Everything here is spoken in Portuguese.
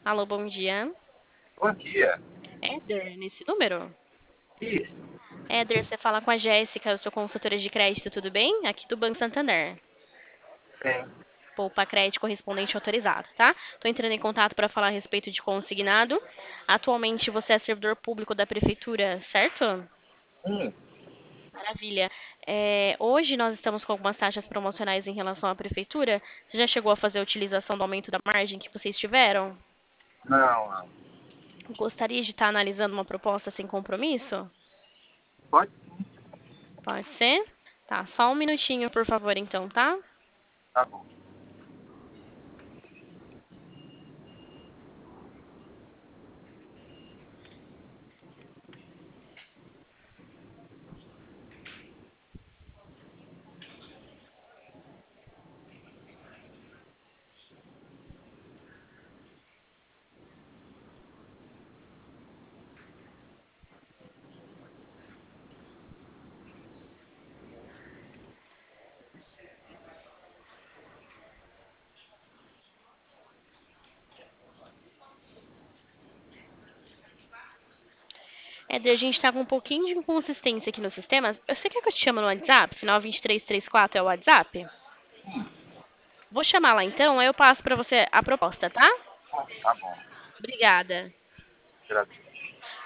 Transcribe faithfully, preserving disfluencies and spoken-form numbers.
Alô, bom dia. Bom dia. Éder, nesse número? Isso. Éder, você fala com a Jéssica, eu sou consultora de crédito, tudo bem? Aqui do Banco Santander. Sim. Poupa crédito correspondente autorizado, tá? Tô entrando em contato para falar a respeito de consignado. Atualmente você é servidor público da prefeitura, certo? Hum, Maravilha. É, hoje nós estamos com algumas taxas promocionais em relação à prefeitura. Você já chegou a fazer a utilização do aumento da margem que vocês tiveram? não, não. Gostaria de estar analisando uma proposta sem compromisso? Pode sim. Pode ser? Tá, só um minutinho, por favor, então, tá? Tá bom. Éder, a gente tá com um pouquinho de inconsistência aqui no sistema. Você quer que eu te chame no WhatsApp? Final vinte e três trinta e quatro é o WhatsApp? Vou chamar lá então, aí eu passo pra você a proposta, tá? Tá bom. Obrigada. Graças.